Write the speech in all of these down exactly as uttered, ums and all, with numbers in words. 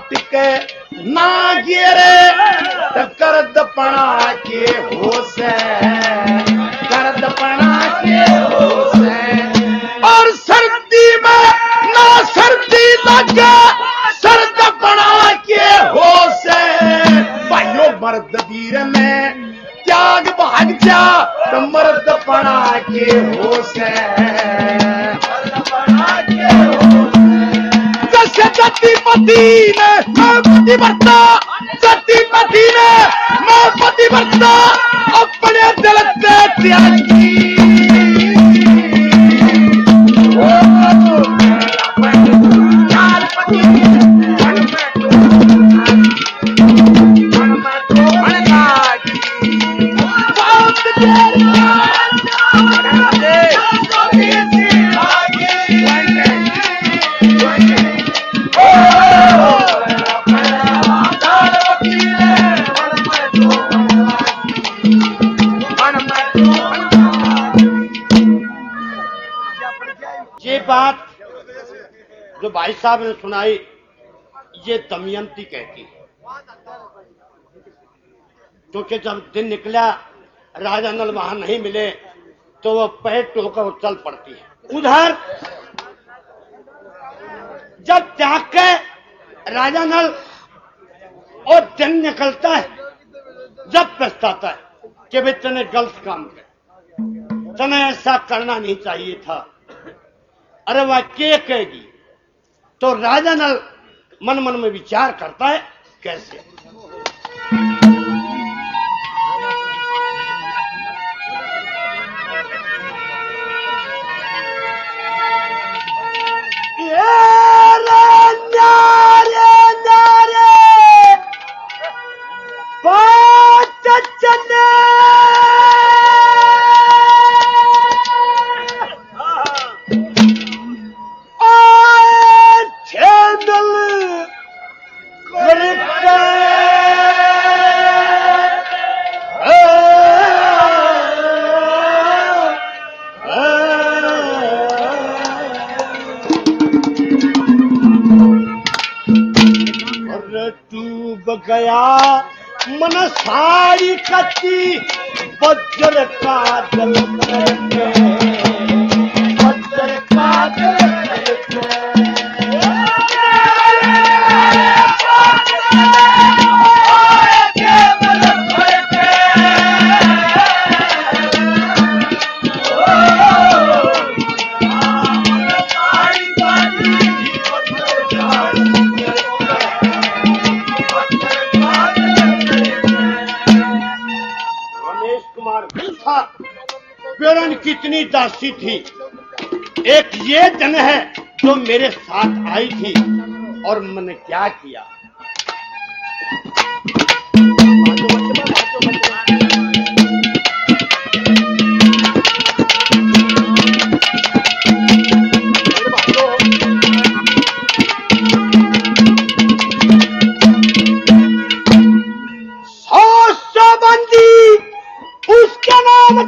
बाट के ना गिरे तो करद पड़ा के होश करद पड़ा के होश और सर्दी में ना सर्दी लगे सर्द पड़ा के होश भाइयों मर्द वीर में त्याग भाग जा तो मर्द पड़ा के होश जैसे जति पति ने मैं पतिव्रता जति पति ने मैं पतिव्रता अपने दिल से त्यागी बात जो भाई साहब ने सुनाई ये दमयंती कहती है क्योंकि जब दिन निकला राजा नल वहां नहीं मिले तो वो पैर टोकर चल पड़ती है उधर जब त्याग के राजा नल और दिन निकलता है जब पछताता है कि भाई तने गलत काम किया तने ऐसा करना नहीं चाहिए था अरे वह क्या कहेगी तो राजा नल मन मन में विचार करता है कैसे गया मन सारी कच्ची वज्र का जल करके वज्र का जल कितनी दासी थी एक ये जन है जो मेरे साथ आई थी और मैंने क्या किया सौ सौ बंदी उसके नाम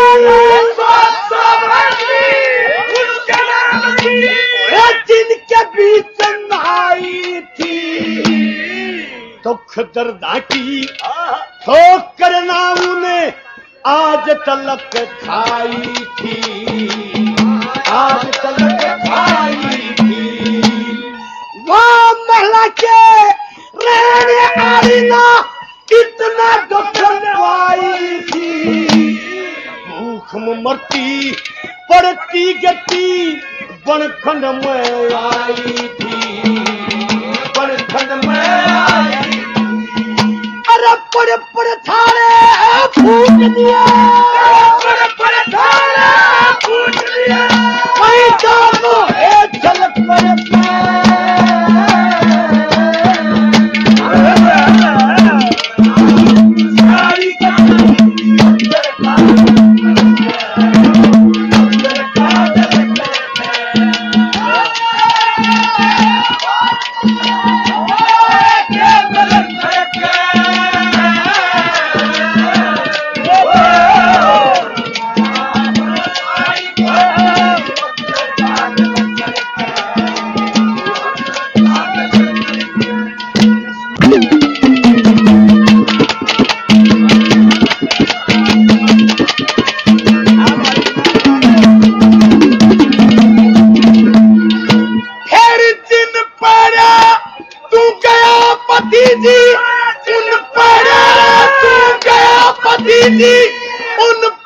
जिनके बीच आई थी दुख दर्दा की ठोकर नाम ने आज तलक खाई थी आज तलक खाई थी वह महिला के रहने वाली ना इतना दुख आई थी भूख में मरती पड़ती गति बनखंड में आई थी बनखंड में आई अरे पड़े पड़े थाने फूट दिया पड़े पड़े थाने फूट दिया वही जानो है झलक पर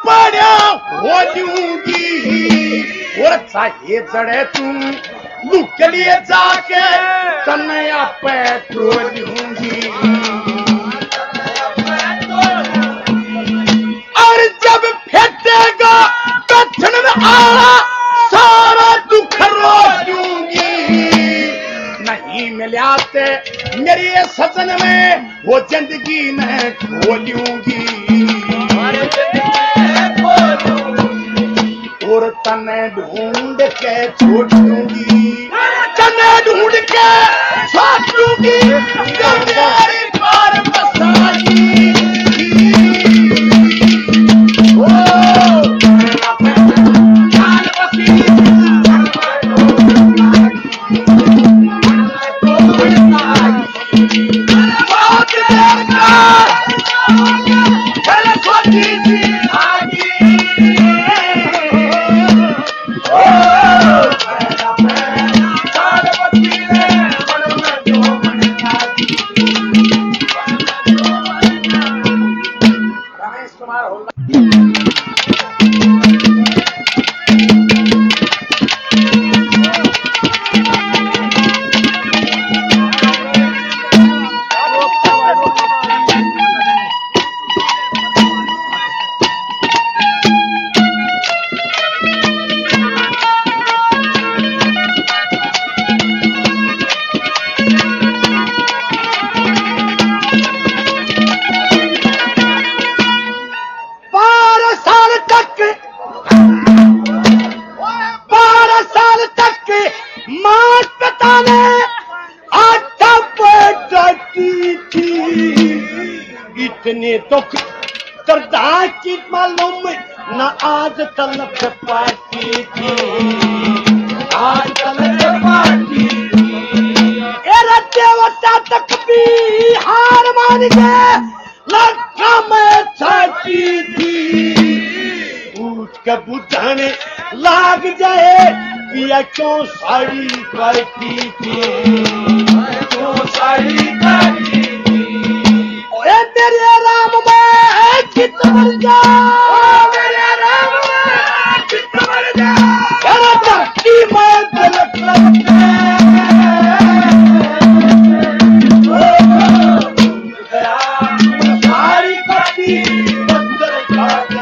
पड़ा हो लूंगी और चाहे जड़े तुम लुक लिए जाके तनया पे तो लूंगी और जब फेंटेगा कठिन आला सारा दुख रो लूंगी नहीं मिलाते मेरी सजन में वो जिंदगी में खो लूंगी और तने ढूंढ के छोड़ दूंगी तने ढूंढ के छोड़ दूंगी तेरी पार बसाई दुख दर्दा की मालूम न आज तलक पाती थी आज तलक पाती एरा देवता तक भी हार मान गए लड़का में छाती थी पूछ के बुझाने लाग जाए पिया क्यों साड़ी काटी थी क्यों साड़ी काटी मेरे राम में चित मर जा मेरे राम में चित मर जा तेरा धरती में तिलक लगते सारी काटी पत्थर काट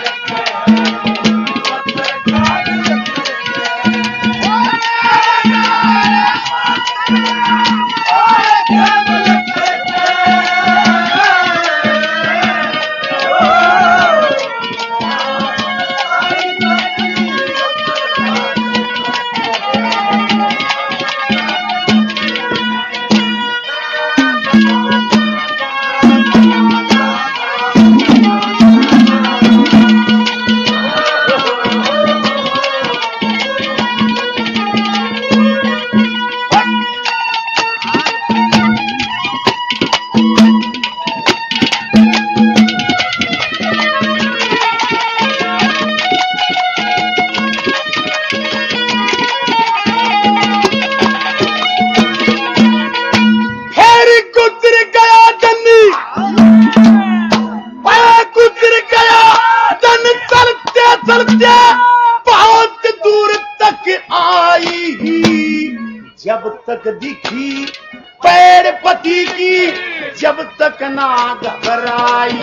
बहुत दूर तक आई जब तक दिखी पैर पति की जब तक ना घबराई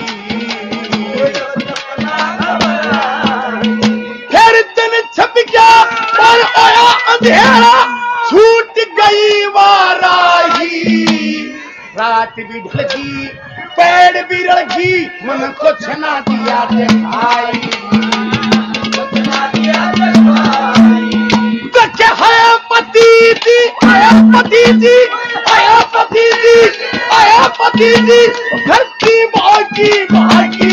फिर दिन छप गया और आया अंधेरा छूट गई वाराही रात भी ढलगी पैर भी रखी मन को छना दिया दिखाई आया पति जी आया पति जी आया पति जी आया पति जी धरती भागी भागी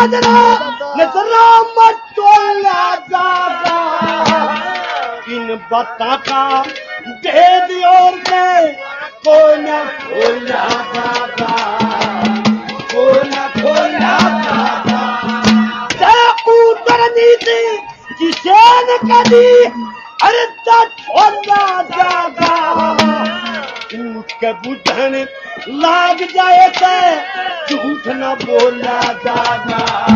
साजना नजरा मत तोला जागा इन बता का दे दियो के कोई न खोला जागा कोई न खोला जागा उतर नीति किसान कदी अरे छोड़ा जागा के बुझन लाग जाए से झूठ न बोला जागा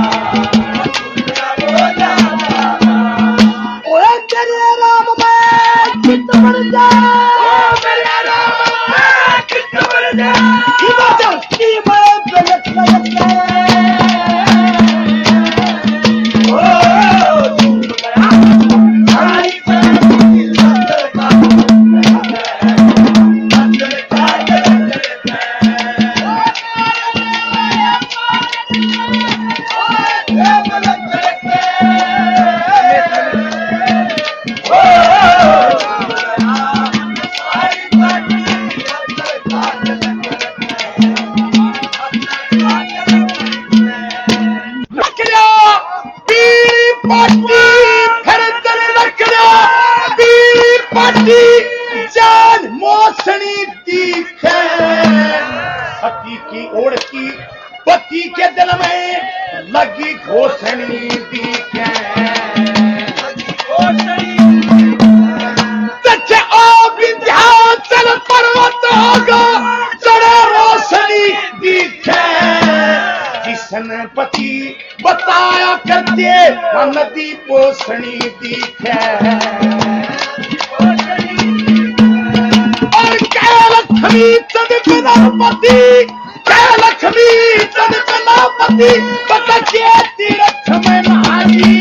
ओए तेरे राम में चित्त बढ़ जा मेरे राम में चित्त बढ़ जा हिमाचल की मैं गलत गलत जान मोसनी दिखे सती की ओढ़ती पति के दिल में लगी घोषणी दिखे सच्चे ओ विंध्याचल पर्वत होगा चढ़े रोशनी दिखे जिसने पति बताया करते नदी पोषणी दिखे लक्ष्मी चंद गणपति जय लक्ष्मी चंद गणपति बता के तीर्थ में नहाई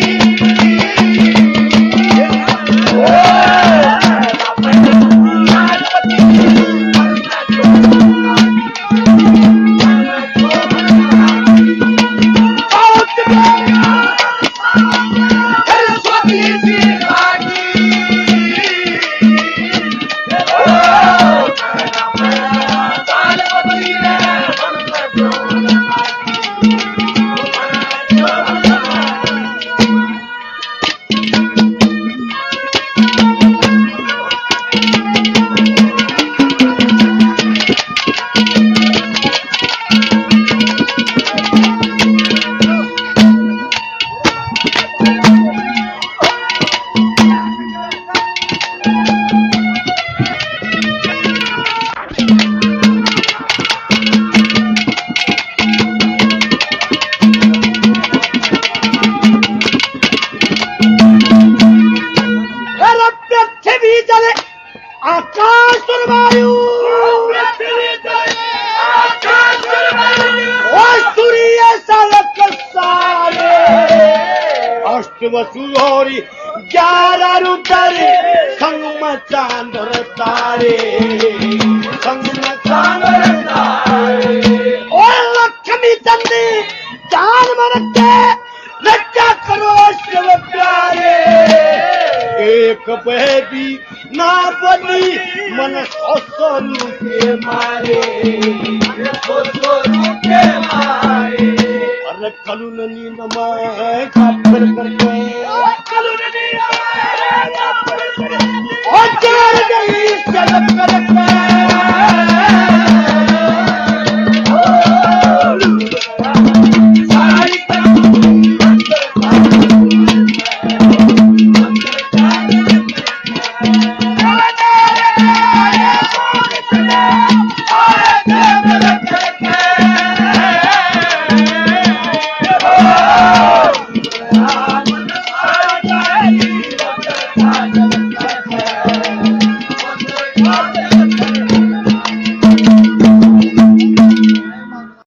वसुरी ग्यारह रुतर संग में चांदर तारे संग में चांदर तारे और लक्ष्मी चंदी जान मरते रक्षा करो शिव प्यारे एक बेबी ना बनी मन सोसरू के मारे सोसरू के मारे अरे कलुननी नमाय खापर करके कलुननी नमाय खापर करके और चार गई चलत कर